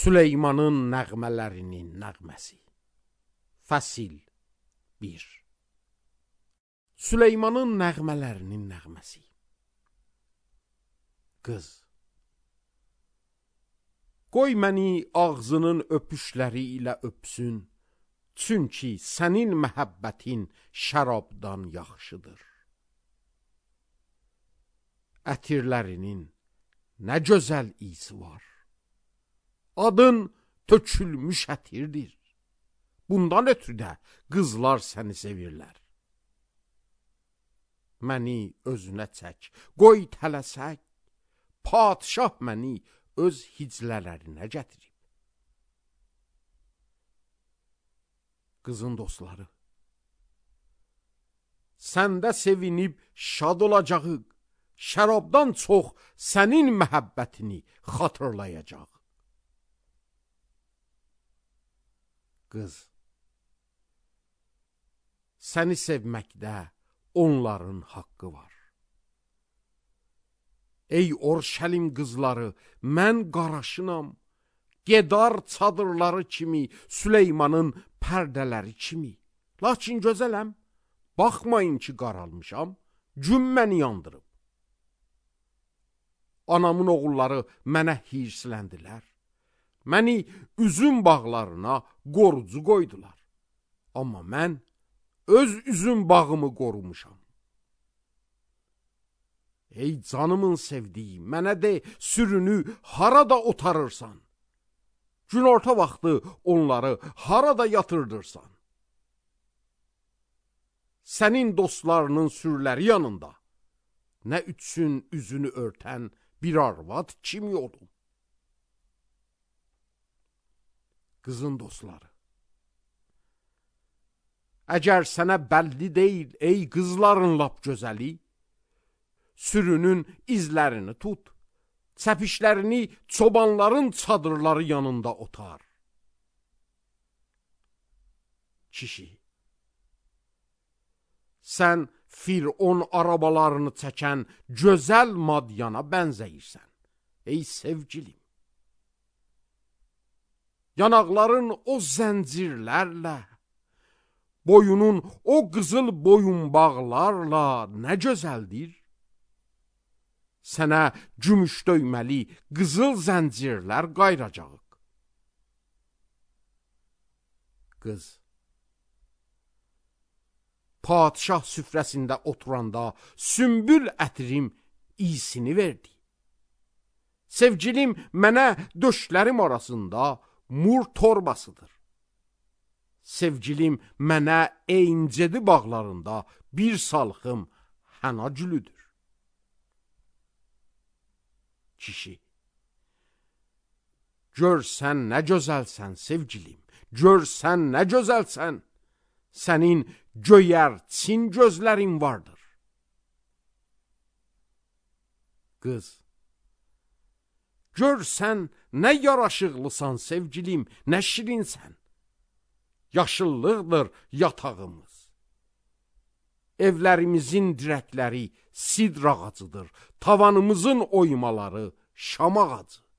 Süleymanın nəğmələrinin nəğməsi. Fəsil 1. Süleymanın nəğmələrinin nəğməsi. Qız, qoy məni ağzının öpüşləri ilə öpsün, çünki sənin məhəbbətin şərabdan yaxşıdır. Ətirlərinin nə gözəl isi var. Adın tökülmüş ətirdir. Bundan ötürü də qızlar səni sevirlər. Məni özünə çək, qoy tələsək, padişah məni öz hiclələrinə gətirib. Qızın dostları, səndə sevinib şad olacaq, şərabdan çox sənin məhəbbətini xatırlayacaq. Qız, səni sevməkdə onların haqqı var. Ey Orşəlim qızları, mən qaraşınam, Gedar çadırları kimi, Süleymanın pərdələri kimi. Lakin gözələm, baxmayın ki qaralmışam, gün məni yandırıb. Anamın oğulları mənə hirsləndilər. Məni üzüm bağlarına qorucu qoydular. Amma mən öz üzüm bağımı qorumuşam. Ey canımın sevdiyi, mənə de, sürünü harada otarırsan? Günorta vaxtı onları harada yatırdırsan? Sənin dostlarının sürüləri yanında nə üçün üzünü örtən bir arvad kimi olum? Qızın dostları, əgər sənə bəlli deyil, ey qızların lap gözəli, sürünün izlərini tut, çəpişlərini çobanların çadırları yanında otar. Kişi, sən Firon arabalarını çəkən gözəl Madyana bənzəyirsən, ey sevgilim. Yanaqların o zəncirlərlə, boyunun o qızıl boyunbağlarla nə gözəldir? Sənə gümüş döyməli qızıl zəncirlər qayracaq. Qız, padişah süfrəsində oturanda sümbül ətrim iyisini verdi. Sevgilim mənə döşlərim arasında mur torbasıdır. Sevgilim mənə eyncedi bağlarında bir salxım həna gülüdür. Kişi, gör sən nə gözəlsən sevgilim, gör sən nə gözəlsən, sənin göyərçin gözlərin vardır. Qız, gör sən nə yaraşıqlısan sevgilim, nə şirinsən. Yaşıllıqdır yatağımız. Evlərimizin dirəkləri sidr ağacıdır, tavanımızın oymaları şam ağacı.